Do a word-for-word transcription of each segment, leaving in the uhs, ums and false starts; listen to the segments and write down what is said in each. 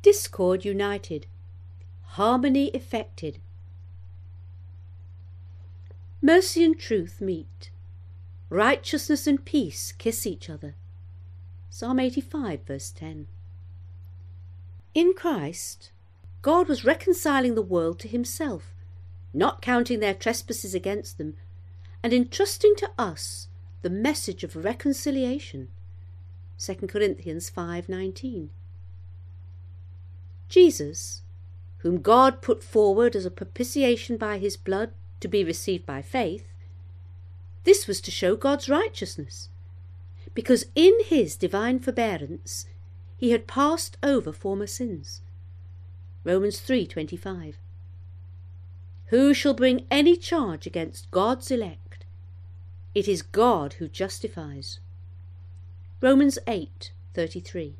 discord united, harmony effected. Mercy and truth meet, righteousness and peace kiss each other. Psalm eighty-five, verse ten. In Christ, God was reconciling the world to himself, not counting their trespasses against them, and entrusting to us the message of reconciliation. Second Corinthians five nineteen. Jesus, whom God put forward as a propitiation by his blood to be received by faith, this was to show God's righteousness, because in his divine forbearance he had passed over former sins. Romans three twenty-five. Who shall bring any charge against God's elect? It is God who justifies. Romans eight thirty-three.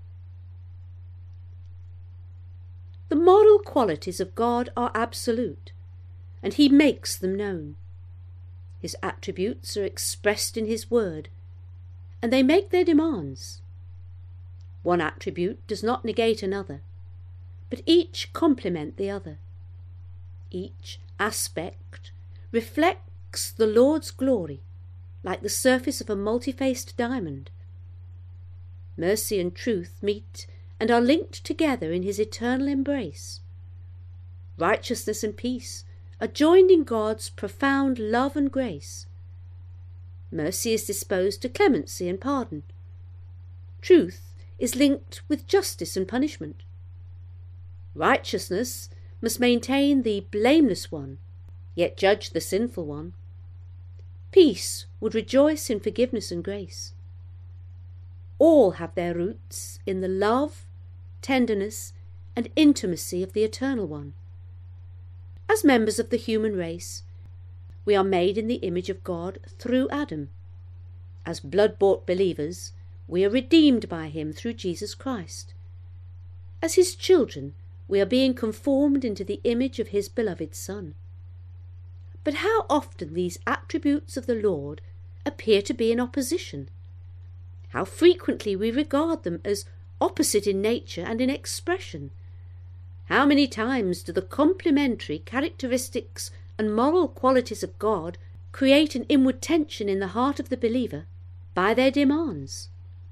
The moral qualities of God are absolute, and he makes them known. His attributes are expressed in his word, and they make their demands. One attribute does not negate another, but each complement the other. Each aspect reflects the Lord's glory, like the surface of a multi-faced diamond. Mercy and truth meet and are linked together in his eternal embrace. Righteousness and peace are joined in God's profound love and grace. Mercy is disposed to clemency and pardon. Truth is linked with justice and punishment. Righteousness must maintain the blameless one, yet judge the sinful one. Peace would rejoice in forgiveness and grace. All have their roots in the love, tenderness, and intimacy of the Eternal One. As members of the human race, we are made in the image of God through Adam. As blood-bought believers, we are redeemed by him through Jesus Christ. As his children, we are being conformed into the image of his beloved Son. But how often these attributes of the Lord appear to be in opposition! How frequently we regard them as opposite in nature and in expression! How many times do the complementary characteristics and moral qualities of God create an inward tension in the heart of the believer by their demands?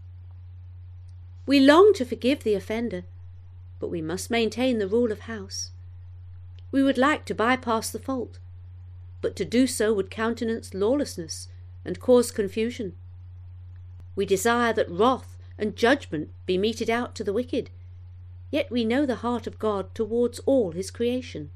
We long to forgive the offender, but we must maintain the rule of house. We would like to bypass the fault, but to do so would countenance lawlessness and cause confusion. We desire that wrath and judgment be meted out to the wicked, yet we know the heart of God towards all his creation.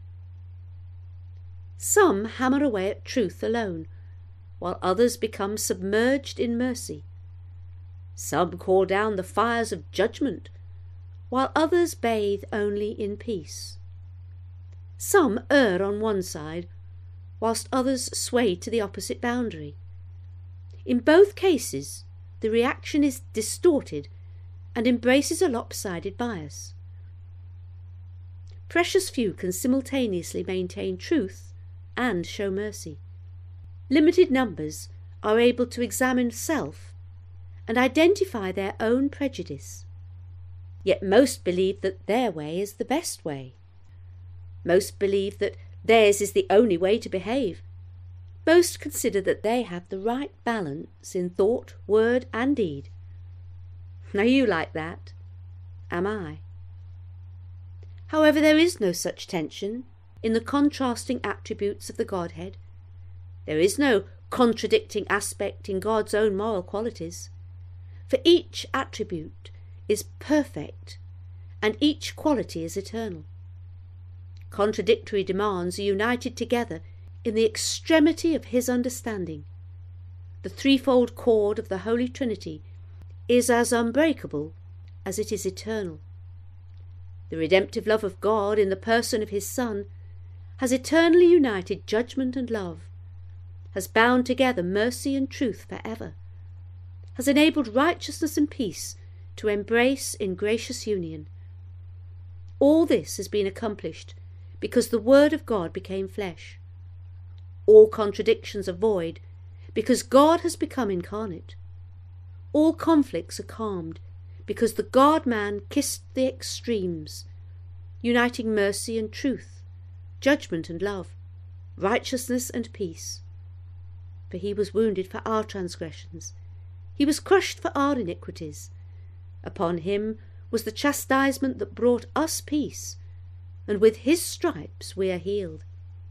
Some hammer away at truth alone, while others become submerged in mercy. Some call down the fires of judgment, while others bathe only in peace. Some err on one side, whilst others sway to the opposite boundary. In both cases, the reaction is distorted and embraces a lopsided bias. Precious few can simultaneously maintain truth and show mercy. Limited numbers are able to examine self and identify their own prejudice. Yet most believe that their way is the best way. Most believe that theirs is the only way to behave. Most consider that they have the right balance in thought, word, and deed. Are you like that? Am I? However, there is no such tension in the contrasting attributes of the Godhead. There is no contradicting aspect in God's own moral qualities, for each attribute is perfect and each quality is eternal. Contradictory demands are united together in the extremity of his understanding. The threefold cord of the Holy Trinity is as unbreakable as it is eternal. The redemptive love of God in the person of his Son has eternally united judgment and love, has bound together mercy and truth forever, has enabled righteousness and peace to embrace in gracious union. All this has been accomplished because the Word of God became flesh. All contradictions are void because God has become incarnate. All conflicts are calmed because the God-man kissed the extremes, uniting mercy and truth, judgment and love, righteousness and peace. For he was wounded for our transgressions, he was crushed for our iniquities. Upon him was the chastisement that brought us peace, and with his stripes we are healed.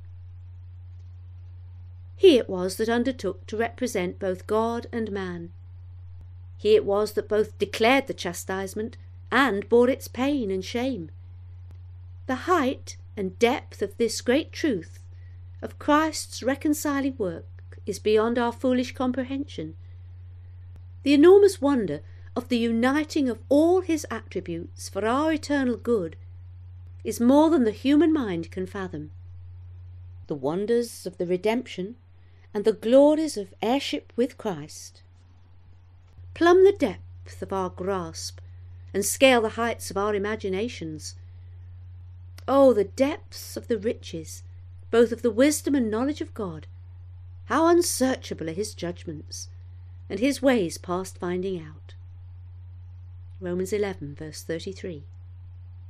He it was that undertook to represent both God and man. He it was that both declared the chastisement and bore its pain and shame. The height and depth of this great truth of Christ's reconciling work is beyond our foolish comprehension. The enormous wonder of the uniting of all his attributes for our eternal good is more than the human mind can fathom. The wonders of the redemption and the glories of heirship with Christ plumb the depth of our grasp and scale the heights of our imaginations. Oh, the depths of the riches, both of the wisdom and knowledge of God! How unsearchable are his judgments, and his ways past finding out. Romans eleven, verse thirty-three.